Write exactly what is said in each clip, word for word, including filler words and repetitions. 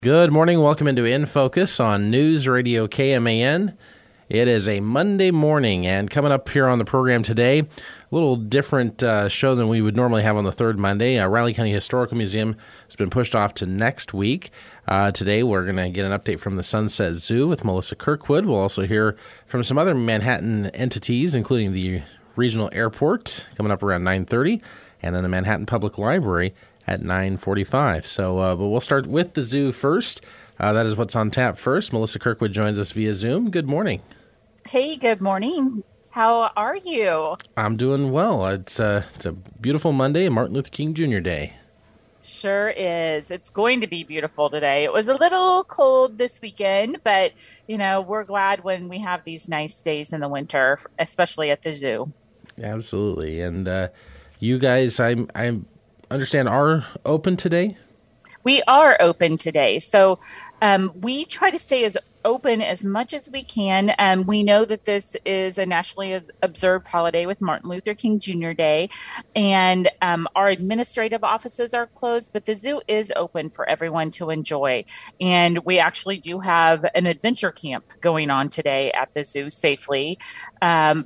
Good morning. Welcome into In Focus on News Radio K M A N. It is a Monday morning, and coming up here on the program today, a little different uh, show than we would normally have on the third Monday. Uh, Riley County Historical Museum has been pushed off to next week. Uh, today, we're going to get an update from the Sunset Zoo with Melissa Kirkwood. We'll also hear from some other Manhattan entities, including the regional airport, coming up around nine thirty, and then the Manhattan Public Library at nine forty-five. So, uh, but we'll start with the zoo first. Uh, that is what's on tap first. Melissa Kirkwood joins us via Zoom. Good morning. Hey, good morning. How are you? I'm doing well. It's, uh, it's a beautiful Monday, Martin Luther King Junior Day. Sure is. It's going to be beautiful today. It was a little cold this weekend, but, you know, we're glad when we have these nice days in the winter, especially at the zoo. Absolutely. And uh, you guys, I'm I'm understand are open today? We are open today. So um, we try to stay as open as much as we can. Um, we know that this is a nationally observed holiday with Martin Luther King Junior Day, and um, our administrative offices are closed, but the zoo is open for everyone to enjoy. And we actually do have an adventure camp going on today at the zoo safely, um,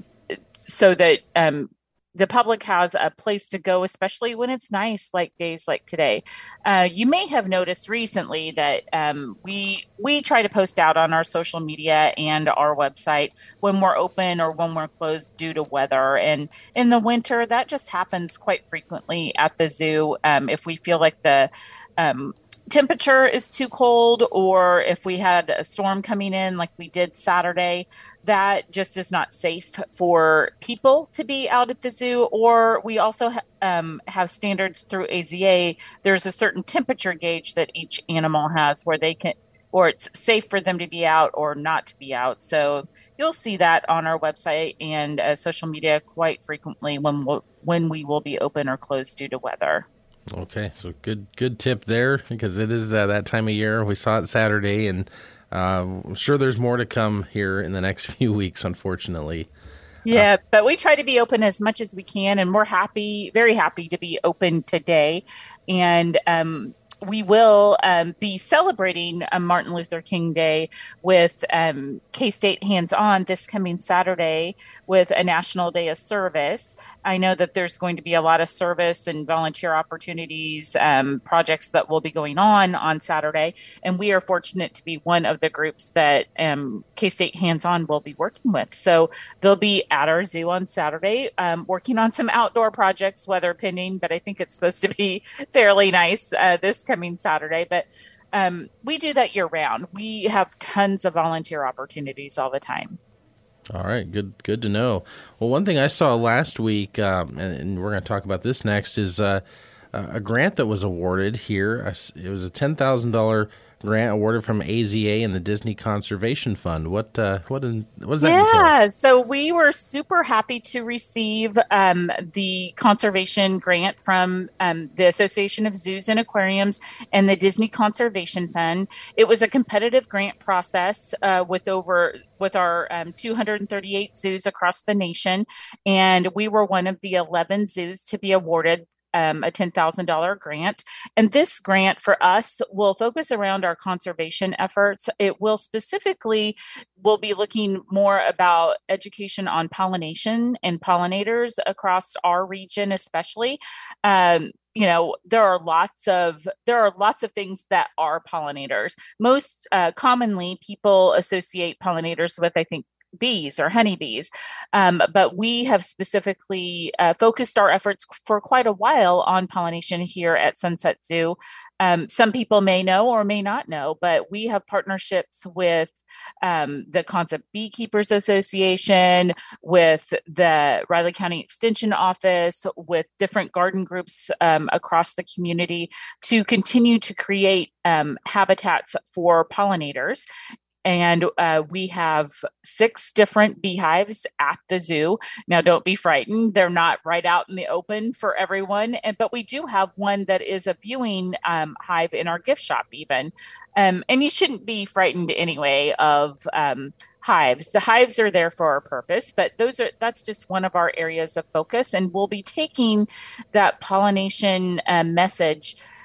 so that um, the public has a place to go, especially when it's nice, like days like today. Uh, you may have noticed recently that um, we we try to post out on our social media and our website when we're open or when we're closed due to weather. And in the winter, that just happens quite frequently at the zoo. Um, if we feel like the um, temperature is too cold, or if we had a storm coming in like we did Saturday, that just is not safe for people to be out at the zoo. Or we also ha- um, have standards through A Z A. There's a certain temperature gauge that each animal has where they can, or it's safe for them to be out or not to be out. So you'll see that on our website and uh, social media quite frequently when we'll, when we will be open or closed due to weather. Okay, so good good tip there, because it is uh, that time of year. We saw it Saturday, and uh, I'm sure there's more to come here in the next few weeks, unfortunately. Yeah, uh, but we try to be open as much as we can, and we're happy, very happy to be open today. And um, we will um, be celebrating a Martin Luther King Day with um, K-State Hands-On this coming Saturday with a National Day of Service. I know that there's going to be a lot of service and volunteer opportunities, um, projects that will be going on on Saturday. And we are fortunate to be one of the groups that um, K-State Hands-On will be working with. So they'll be at our zoo on Saturday, um, working on some outdoor projects, weather pending, but I think it's supposed to be fairly nice uh, this coming Saturday. But um, we do that year round. We have tons of volunteer opportunities all the time. All right, good good to know. Well, one thing I saw last week, um, and, and we're going to talk about this next, is uh, a grant that was awarded here. It was a ten thousand dollars grant awarded from A Z A and the Disney Conservation Fund. What uh, what, in, what does that yeah, entail? Yeah, so we were super happy to receive um, the conservation grant from um, the Association of Zoos and Aquariums and the Disney Conservation Fund. It was a competitive grant process uh, with over with our um, two hundred thirty-eight zoos across the nation, and we were one of the eleven zoos to be awarded Um, a ten thousand dollars grant. And this grant for us will focus around our conservation efforts. It will specifically, we'll be looking more about education on pollination and pollinators across our region, especially. Um, you know, there are lots of there are lots of things that are pollinators. Most uh, commonly, people associate pollinators with, I think, bees or honeybees. Um, but we have specifically uh, focused our efforts for quite a while on pollination here at Sunset Zoo. Um, some people may know or may not know, but we have partnerships with um, the Concept Beekeepers Association, with the Riley County Extension Office, with different garden groups um, across the community to continue to create um, habitats for pollinators. And uh, we have six different beehives at the zoo. Now, don't be frightened. They're not right out in the open for everyone. And, but we do have one that is a viewing um, hive in our gift shop even. Um, and you shouldn't be frightened anyway of um, hives. The hives are there for a purpose, but those are that's just one of our areas of focus. And we'll be taking that pollination uh, message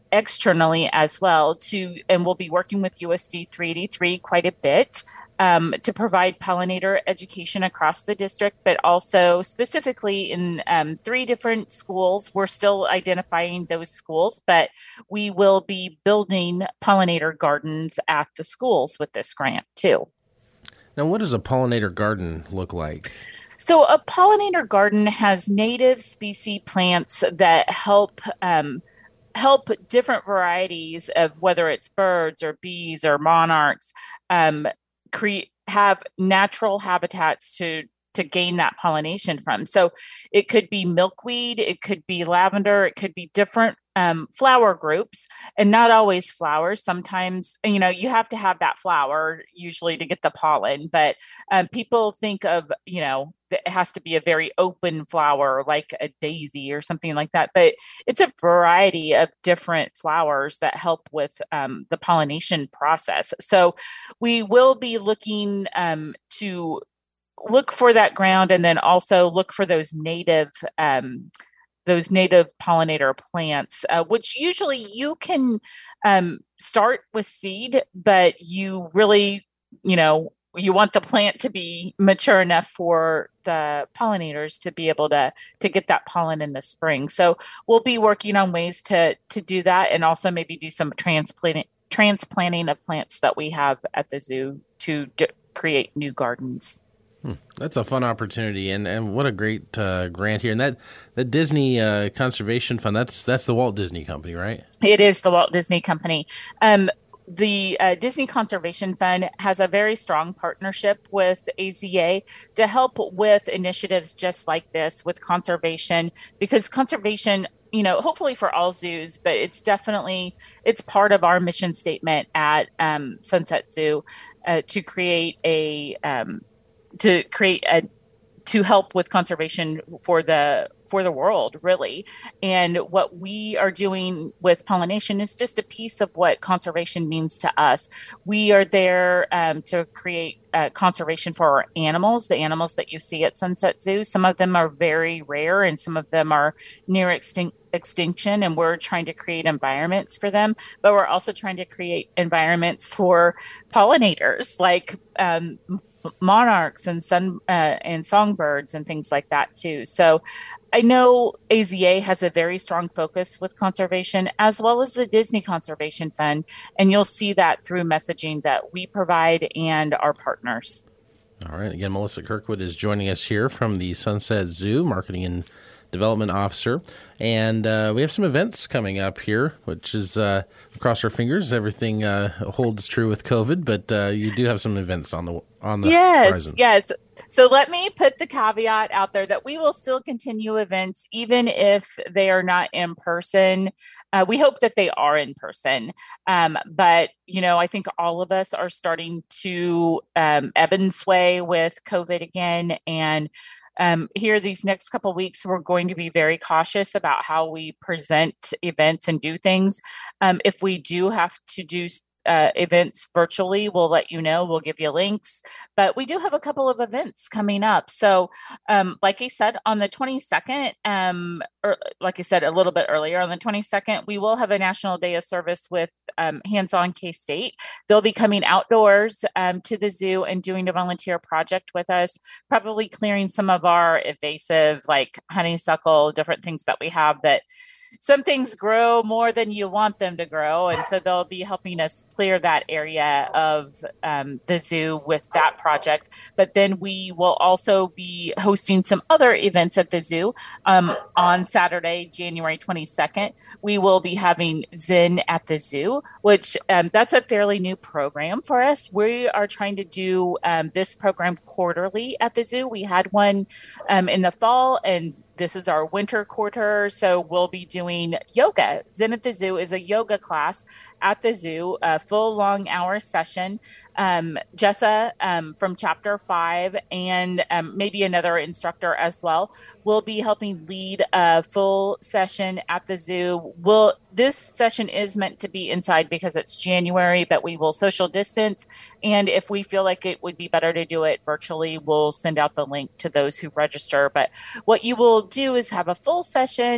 externally as well to, and we'll be working with U S D three eighty-three quite a bit um, to provide pollinator education across the district, but also specifically in um, three different schools. We're still identifying those schools, but we will be building pollinator gardens at the schools with this grant too. Now, what does a pollinator garden look like? So a pollinator garden has native species plants that help um, help different varieties of whether it's birds or bees or monarchs um, create have natural habitats to to gain that pollination from. So it could be milkweed, it could be lavender, it could be different um, flower groups, and not always flowers. Sometimes, you know, you have to have that flower usually to get the pollen, but um, people think of, you know, it has to be a very open flower like a daisy or something like that. But it's a variety of different flowers that help with um, the pollination process. So we will be looking um, to look for that ground and then also look for those native um, those native pollinator plants, uh, which usually you can um, start with seed, but you really, you know, you want the plant to be mature enough for the pollinators to be able to to get that pollen in the spring. So we'll be working on ways to to do that, and also maybe do some transplanting transplanting of plants that we have at the zoo to d- create new gardens. Hmm. That's a fun opportunity, and, and what a great uh, grant here. And that the Disney uh, Conservation Fund, that's that's the Walt Disney Company, right? It is the Walt Disney Company. Um, the uh, Disney Conservation Fund has a very strong partnership with A Z A to help with initiatives just like this with conservation, because conservation, you know, hopefully for all zoos, but it's definitely, it's part of our mission statement at um, Sunset Zoo uh, to create a um, to create a to help with conservation for the for the world, really. And what we are doing with pollination is just a piece of what conservation means to us. We are there um, to create uh, conservation for our animals, the animals that you see at Sunset Zoo. Some of them are very rare and some of them are near extinct extinction, and we're trying to create environments for them, but we're also trying to create environments for pollinators like um, monarchs and sun uh, and songbirds and things like that too. So I know A Z A has a very strong focus with conservation, as well as the Disney Conservation Fund, and you'll see that through messaging that we provide and our partners. All right. Again, Melissa Kirkwood is joining us here from the Sunset Zoo, Marketing and Development Officer. And uh, we have some events coming up here, which is, uh, cross our fingers, everything uh, holds true with COVID, but uh, you do have some events on the on the yes, horizon. Yes, So let me put the caveat out there that we will still continue events, even if they are not in person. Uh, we hope that they are in person. Um, but, you know, I think all of us are starting to um, ebb and sway with COVID again. And Um, here, these next couple of weeks, we're going to be very cautious about how we present events and do things. Um, if we do have to do uh, events virtually, we'll let you know. We'll give you links. But we do have a couple of events coming up. So, um, like I said, on the twenty-second, um, or like I said a little bit earlier, on the twenty-second, we will have a National Day of Service with um, Hands-On K-State. They'll be coming outdoors um, to the zoo and doing a volunteer project with us, probably clearing some of our invasive, like honeysuckle, different things that we have that some things grow more than you want them to grow. And so they'll be helping us clear that area of um, the zoo with that project. But then we will also be hosting some other events at the zoo. Um, on Saturday, January twenty-second, we will be having Zen at the Zoo, which um, that's a fairly new program for us. We are trying to do um, this program quarterly at the zoo. We had one um, in the fall, and this is our winter quarter, so we'll be doing yoga. Zen at the Zoo is a yoga class at the zoo, a full long hour session. Um, Jessa um, from Chapter five and um, maybe another instructor as well will be helping lead a full session at the zoo. We'll, this session is meant to be inside because it's January, but we will social distance. And if we feel like it would be better to do it virtually, we'll send out the link to those who register. But what you will do is have a full session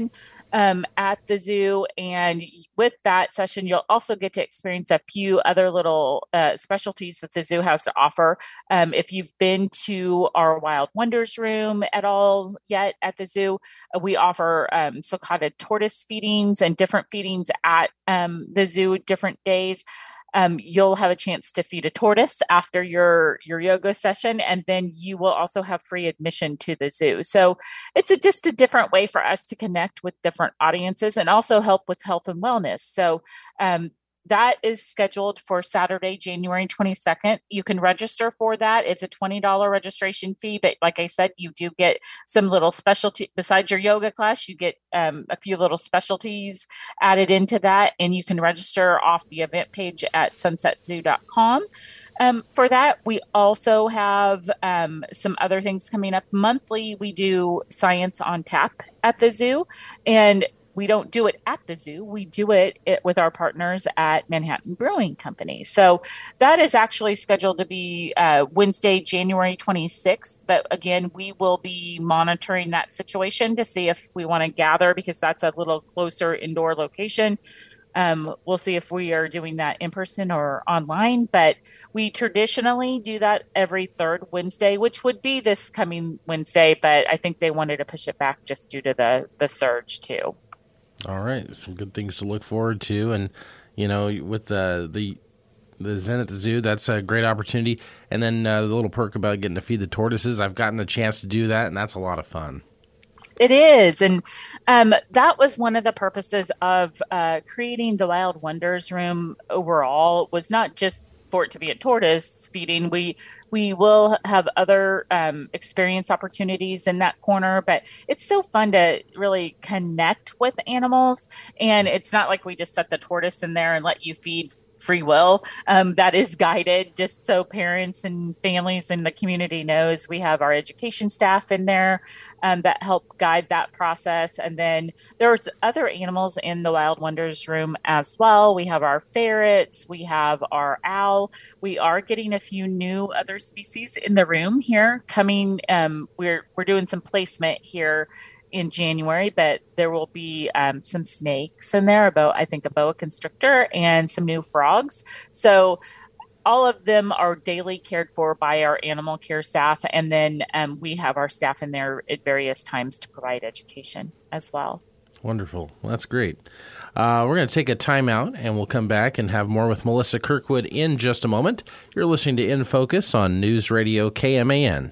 um, at the zoo. And with that session, you'll also get to experience a few other little uh, specialties that the zoo has to offer. Um, if you've been to our Wild Wonders room at all yet at the zoo, uh, we offer um, sulcata tortoise feedings and different feedings at um, the zoo different days. Um, you'll have a chance to feed a tortoise after your your yoga session, and then you will also have free admission to the zoo. So it's a, just a different way for us to connect with different audiences and also help with health and wellness. So um, that is scheduled for Saturday, January twenty-second. You can register for that. It's a twenty dollars registration fee, but like I said, you do get some little specialty besides your yoga class. You get um, a few little specialties added into that, and you can register off the event page at sunset zoo dot com. Um, for that, we also have um, some other things coming up. Monthly, we do Science on Tap at the zoo, and we don't do it at the zoo. We do it, it with our partners at Manhattan Brewing Company. So that is actually scheduled to be uh, Wednesday, January twenty-sixth. But again, we will be monitoring that situation to see if we want to gather, because that's a little closer indoor location. Um, we'll see if we are doing that in person or online, but we traditionally do that every third Wednesday, which would be this coming Wednesday. But I think they wanted to push it back just due to the, the surge too. All right, some good things to look forward to, and you know, with the the the Zen at the Zoo, that's a great opportunity. And then uh, the little perk about getting to feed the tortoises, I've gotten the chance to do that, and that's a lot of fun. It is, and um, that was one of the purposes of uh, creating the Wild Wonders room. Overall, was not just for it to be a tortoise feeding. We we will have other um, experience opportunities in that corner, but it's so fun to really connect with animals. And it's not like we just set the tortoise in there and let you feed free will. Um, that is guided, just so parents and families in the community knows. We have our education staff in there um, that help guide that process. And then there's other animals in the Wild Wonders room as well. We have our ferrets, we have our owl. We are getting a few new other species in the room here coming. Um, we're we're doing some placement here in January, but there will be um, some snakes in there, about I think a boa constrictor and some new frogs. So all of them are daily cared for by our animal care staff, and then um, we have our staff in there at various times to provide education as well. Wonderful. Well, that's great. Uh, we're going to take a time out, and we'll come back and have more with Melissa Kirkwood in just a moment. You're listening to In Focus on News Radio K M A N.